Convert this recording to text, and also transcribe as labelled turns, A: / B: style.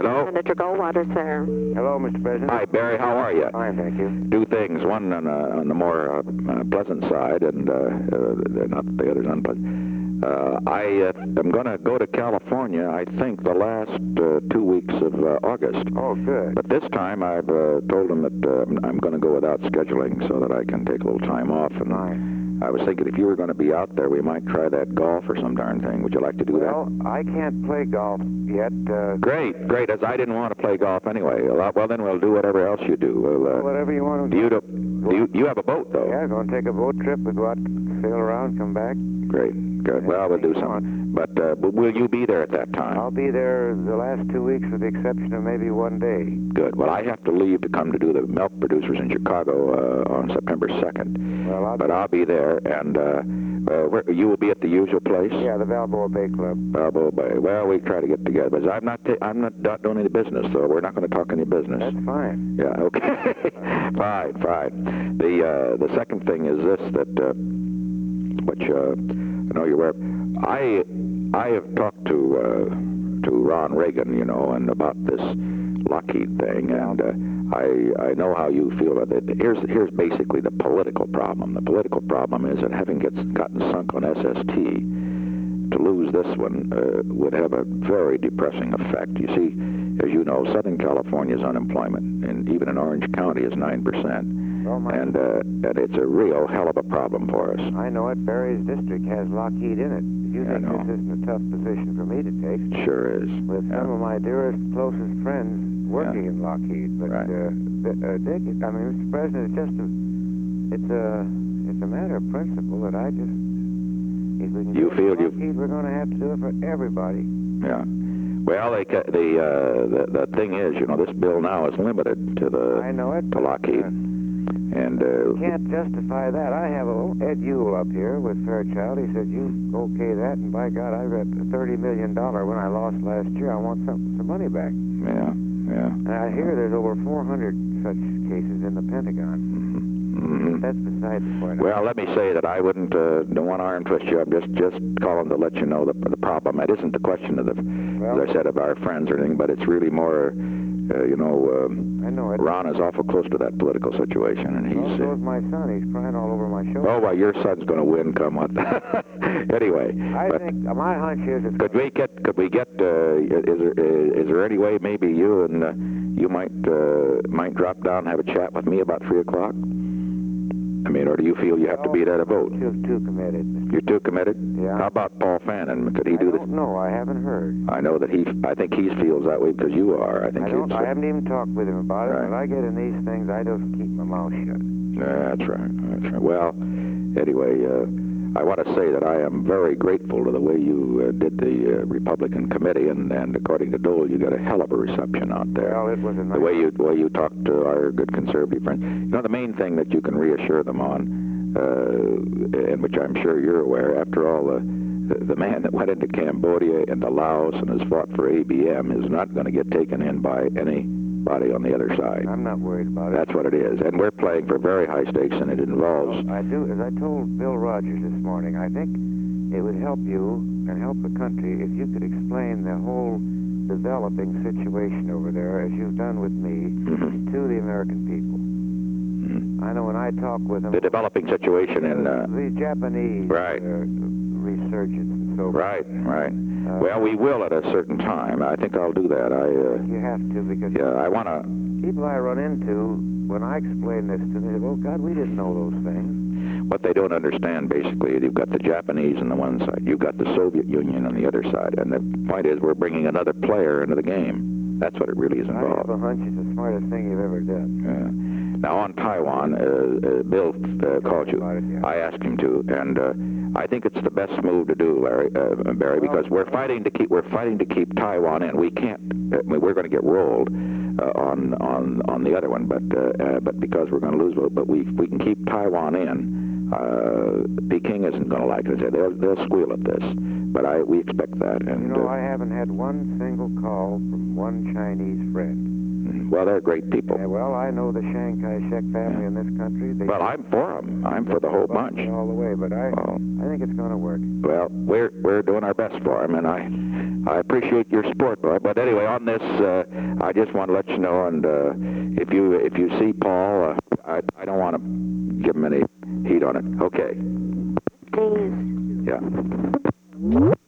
A: Hello?
B: Senator Goldwater, sir.
C: Hello, Mr. President.
A: Hi, Barry. How are you?
C: Fine, thank you.
A: Two things. One on the more pleasant side, and not the other's unpleasant. I am going to go to California, I think, the last 2 weeks of August.
C: Oh, good.
A: But this time I've told them that I'm going to go without scheduling so that I can take a little time off. And I was thinking if you were going to be out there, we might try that golf or some darn thing. Would you like to do that?
C: Well, I can't play golf yet.
A: Great, great. As I didn't want to play golf anyway. Well, then we'll do whatever else you do.
C: Whatever you want to do.
A: You have a boat, though?
C: Yeah, going to take a boat trip. We go out, sail around, come back.
A: Great, good. Well, we'll do something. But will you be there at that time?
C: I'll be there the last 2 weeks with the exception of maybe one day.
A: Good. Well, I have to leave to come to do the milk producers in Chicago on September 2nd.
C: Well,
A: I'll be there, and you will be at the usual place?
C: Yeah, the Balboa Bay Club.
A: Balboa Bay. Well, we try to get together. But I'm not doing any business, so we're not going to talk any business.
C: That's fine.
A: Yeah, okay. Fine. The second thing is this, that, which I know you're aware of. I have talked to Ron Reagan, you know, and about this Lockheed thing, and I know how you feel about it. Here's basically the political problem. The political problem is that having gotten sunk on SST, to lose this one would have a very depressing effect. You see, as you know, Southern California's unemployment, and even in Orange County, is 9%. And it's a real hell of a problem for us.
C: I know it. Barry's district has Lockheed in it. You think this isn't a tough position for me to take?
A: It sure is.
C: With some of my dearest, closest friends working in Lockheed. But, Dick, I mean, Mr. President, it's a matter of principle that I just... If we can Lockheed, we're going to have to do it for everybody.
A: Yeah. Well, the thing is, you know, this bill now is limited to to Lockheed. And
C: you can't justify that. I have Ed Ewell up here with Fairchild. He said, you okay that, and by God, I got $30 million when I lost last year. I want some money back.
A: Yeah. And
C: I hear there's over 400 such cases in the Pentagon.
A: Mm-hmm.
C: That's beside the point.
A: Well, let me say that I wouldn't don't want to arm twist you. I'm just calling to let you know the problem. It isn't the question of as I said, of our friends or anything, but it's really more, you know,
C: I know it.
A: Ron is awful close to that political situation, and he's...
C: So is my son. He's crying all over my shoulder.
A: Oh, well, your son's going to win, come what. Anyway.
C: I think, my hunch is...
A: Could we get, is there any way maybe you and you might drop down and have a chat with me about 3 o'clock? I mean, or do you feel you have to be there to vote?
C: Too committed.
A: You're too committed?
C: Yeah.
A: How about Paul Fannin? Could he do this?
C: I don't know. I haven't heard.
A: I know that I think he feels that way because you are.
C: I haven't even talked with him about it. When I get in these things, I just keep my mouth shut.
A: That's right. Well, anyway, I want to say that I am very grateful to the way you did the Republican committee, and according to Dole, you got a hell of a reception out there.
C: Well, it was a nice...
A: The way you talked to our good conservative friends. You know, the main thing that you can reassure them on, and which I'm sure you're aware, after all, the man that went into Cambodia and to Laos and has fought for ABM is not going to get taken in by anybody on the other side.
C: I'm not worried about it.
A: That's what it is. And we're playing for very high stakes, and it involves...
C: Well, I do. As I told Bill Rogers this morning, I think it would help you and help the country if you could explain the whole developing situation over there, as you've done with me, to the American people. I know when I talk with them...
A: The developing situation in...
C: the Japanese resurgence and so forth.
A: Right. Well, we will at a certain time. I think I'll do that.
C: You have to, because...
A: Yeah, I want to...
C: People I run into, when I explain this to them, they say, oh, God, we didn't know those things.
A: What they don't understand, basically, you've got the Japanese on the one side, you've got the Soviet Union on the other side, and the point is we're bringing another player into the game. That's what it really is involved.
C: I have a hunch it's the smartest thing you've ever done.
A: Yeah. Now, on Taiwan, Bill called you. I asked him to, and I think it's the best move to do, Barry, because we're fighting to keep Taiwan in. We can't. We're going to get rolled on the other one, but because we're going to lose, but we can keep Taiwan in. Peking isn't going to like it. They'll squeal at this, but we expect that. And
C: you know, I haven't had one single call from one Chinese friend.
A: Well, they're great people.
C: Yeah, well, I know the Chiang Kai-shek family in this country.
A: Well, I'm for them. I'm for the whole bunch.
C: All the way, but I think it's going to work.
A: Well, we're doing our best for them, and I appreciate your support, boy. But anyway, on this, I just want to let you know, and if you see Paul, I don't want to give him any heat on it. Okay.
B: Please.
A: Yeah.